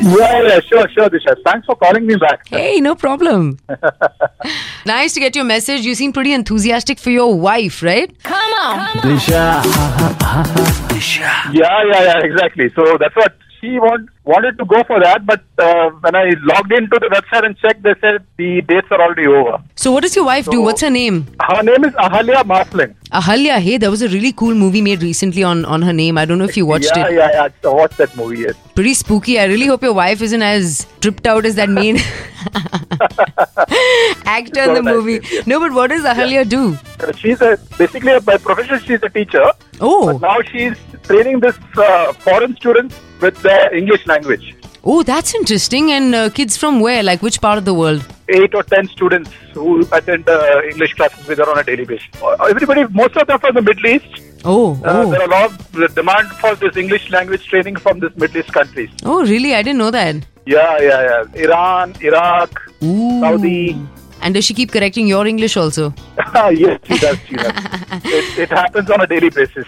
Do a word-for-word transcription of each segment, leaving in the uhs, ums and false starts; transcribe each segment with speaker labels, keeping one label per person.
Speaker 1: Yeah, yeah, sure, sure, Disha. Thanks for calling me back.
Speaker 2: Hey, no problem. Nice to get your message. You seem pretty enthusiastic for your wife, right?
Speaker 3: Come on.
Speaker 4: Disha.
Speaker 1: Yeah, yeah, yeah, exactly. So that's what she want, wanted to go for that, but uh, when I logged into the website and checked, they said the dates are already over.
Speaker 2: So what does your wife do?
Speaker 1: So-
Speaker 2: What's her name?
Speaker 1: Her name is Ahalya Masling.
Speaker 2: Ahalya. Hey, there was a really cool movie made recently on, on her name. I don't know if you watched
Speaker 1: yeah,
Speaker 2: it.
Speaker 1: Yeah, yeah, I watched that movie, yes.
Speaker 2: Pretty spooky. I really hope your wife isn't as tripped out as that main actor in the
Speaker 1: So nice,
Speaker 2: movie.
Speaker 1: yes, yes.
Speaker 2: No, but what does Ahalya do?
Speaker 1: Uh, She's a, basically, by profession, she's a teacher.
Speaker 2: Oh,
Speaker 1: But now she's training this uh, foreign students with the English language.
Speaker 2: oh, that's interesting. And uh, kids from where? Like which part of the world?
Speaker 1: Eight or ten students who attend uh, English classes with her on a daily basis. Uh, Everybody, most of them from the Middle East.
Speaker 2: Oh,
Speaker 1: Uh,
Speaker 2: oh,
Speaker 1: there are a lot of demand for this English language training from this Middle East countries.
Speaker 2: oh, really? I didn't know that.
Speaker 1: Yeah, yeah, yeah. Iran, Iraq,
Speaker 2: Ooh.
Speaker 1: Saudi.
Speaker 2: And does she keep correcting your English also?
Speaker 1: Yes, she does. She does. it, it happens on a daily basis.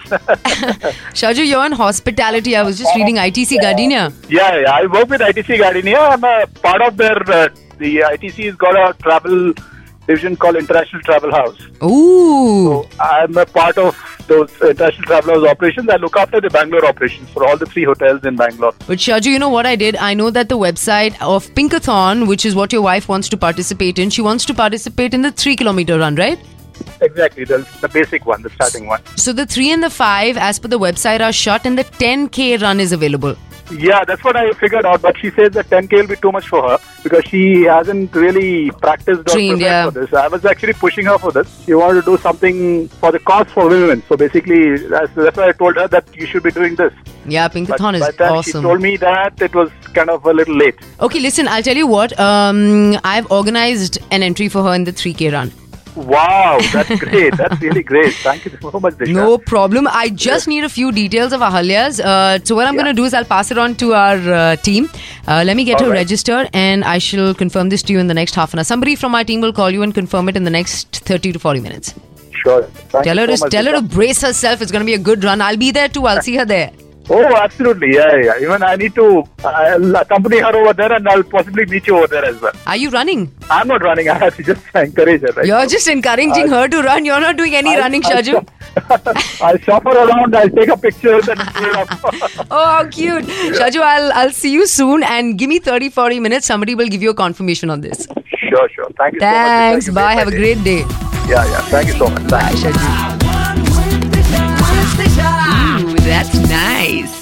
Speaker 2: Shaju, you're in hospitality. I was just reading I T C Gardenia.
Speaker 1: Yeah, yeah. I work with I T C Gardenia. I'm a part of their. Uh, the I T C has got a travel division called International Travel House.
Speaker 2: Ooh.
Speaker 1: So I'm a part of those International Travel House operations. I look after the Bangalore operations for all the three hotels in Bangalore.
Speaker 2: But Shaju, you know what I did? I know that the website of Pinkathon, which is what your wife wants to participate in, she wants to participate in the three kilometer run, right?
Speaker 1: Exactly, the, the basic one, the starting one.
Speaker 2: So the three and the five, as per the website, are shut, and the ten K run is available.
Speaker 1: Yeah, that's what I figured out. But she says that ten K will be too much for her because she hasn't really practiced or
Speaker 2: Trained,
Speaker 1: prepared
Speaker 2: yeah.
Speaker 1: for this. I was actually pushing her for this. She wanted to do something for the cause for women. So basically, that's, that's why I told her that you should be doing this.
Speaker 2: Yeah,
Speaker 1: But
Speaker 2: Pinkathon
Speaker 1: by
Speaker 2: is
Speaker 1: the time
Speaker 2: awesome.
Speaker 1: she told me that, it was kind of a little late.
Speaker 2: Okay, listen, I'll tell you what. Um, I've organized an entry for her in the three K run.
Speaker 1: Wow, that's great. That's really great. Thank you so much, Disha.
Speaker 2: No problem. I just need a few details of Ahalya's. Uh, so what I'm
Speaker 1: Yeah.
Speaker 2: going to do is I'll pass it on to our uh, team. Uh, let me get
Speaker 1: All
Speaker 2: her
Speaker 1: right.
Speaker 2: registered, and I shall confirm this to you in the next half an hour. Somebody from our team will call you and confirm it in the next thirty to forty minutes.
Speaker 1: Sure. Thank
Speaker 2: Tell
Speaker 1: you
Speaker 2: her
Speaker 1: so
Speaker 2: to
Speaker 1: much,
Speaker 2: tell her to
Speaker 1: Disha.
Speaker 2: brace herself. It's going to be a good run. I'll be there too. I'll see her there.
Speaker 1: Oh, absolutely. Yeah, yeah. Even I need to I'll accompany her over there and I'll possibly meet you over there as well.
Speaker 2: Are you running?
Speaker 1: I'm not running. I have to just encourage her, right?
Speaker 2: You're just encouraging her to run. You're not doing any
Speaker 1: I'll-
Speaker 2: running,
Speaker 1: I'll
Speaker 2: Shaju.
Speaker 1: shop- I'll shop her around. I'll take a picture and put it up.
Speaker 2: Oh, how cute. Shaju, I'll, I'll see you soon, and give me thirty, forty minutes. Somebody will give you a confirmation on this.
Speaker 1: Sure, sure. Thank you
Speaker 2: Thanks.
Speaker 1: so much.
Speaker 2: Bye.
Speaker 1: You
Speaker 2: Have a
Speaker 1: made my day.
Speaker 2: great day.
Speaker 1: Yeah, yeah. Thank you so much.
Speaker 2: Bye, Shaju. Ooh, that's nice.